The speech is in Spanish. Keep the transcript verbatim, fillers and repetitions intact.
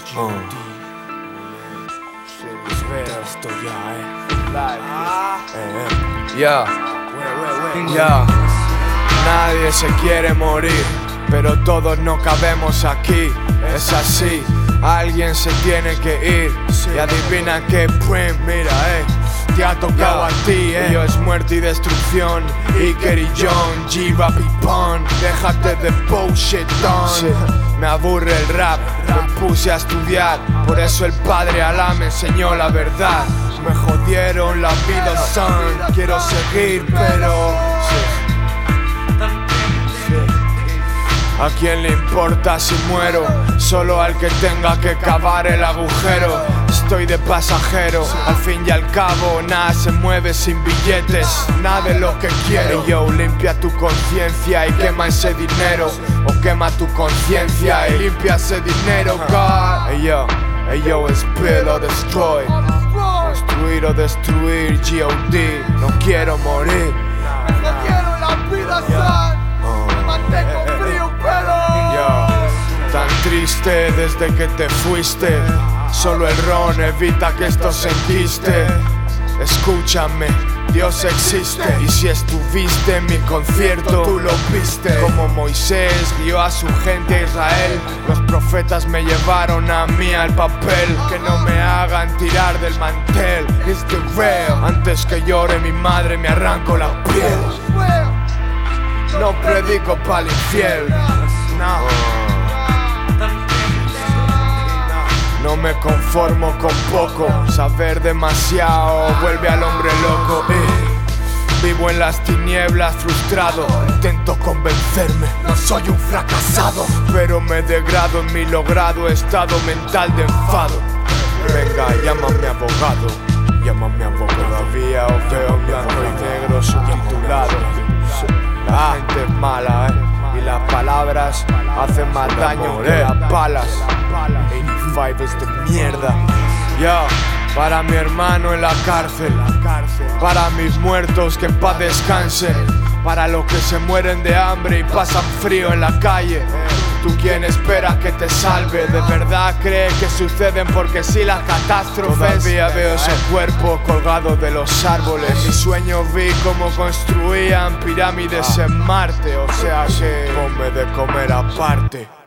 Oh. Esto ya, eh. eh, eh. Ya, ya. Nadie se quiere morir, pero todos no cabemos aquí. Es así, alguien se tiene que ir. Y adivina qué, pues mira, eh. Te ha tocado a ti, eh. Yo es muerte y destrucción. Iker y John, G-Rap y Pon. Déjate de bullshit, don. Me aburre el rap, me puse a estudiar. Por eso el padre Alá me enseñó la verdad. Me jodieron la vida, son. Quiero seguir, pero ¿a quién le importa si muero? Solo al que tenga que cavar el agujero. Estoy de pasajero, al fin y al cabo nada se mueve sin billetes. Nada de lo que quiero. Hey yo, limpia tu conciencia y quema ese dinero. O quema tu conciencia y limpia ese dinero, God. Hey yo, hey yo, es build or destroy. Construir o destruir, G O D. No quiero morir. No quiero la vida, son. Me mantengo frío, pero Yo, tan triste desde que te fuiste. Solo el ron evita que esto se enquiste. Escúchame, Dios existe. Y si estuviste en mi concierto, tú lo viste. Como Moisés guió a su gente a Israel, los profetas me llevaron a mí al papel. Que no me hagan tirar del mantel. It's the real. Antes que llore mi madre me arranco la piel. No predico pa'l infiel. No. No me conformo con poco. Saber demasiado vuelve al hombre loco. eh. Vivo en las tinieblas frustrado. Intento convencerme, no soy un fracasado, pero me degrado en mi logrado estado mental de enfado. Venga, llámame abogado. Llámame abogado. Todavía os veo en blanco y negro subtitulado. La gente es mala, eh. Y las palabras hacen más daño que las balas. ochenta y cinco es de mierda. Yo, para mi hermano en la cárcel. Para mis muertos que en paz descansen. Para los que se mueren de hambre y pasan frío en la calle. ¿Tú quién esperas que te salve? ¿De verdad crees que suceden porque sí las catástrofes? Todavía veo esos cuerpos colgados de los árboles. En mis sueños vi cómo construían pirámides en Marte. O sea que ponme de comer aparte.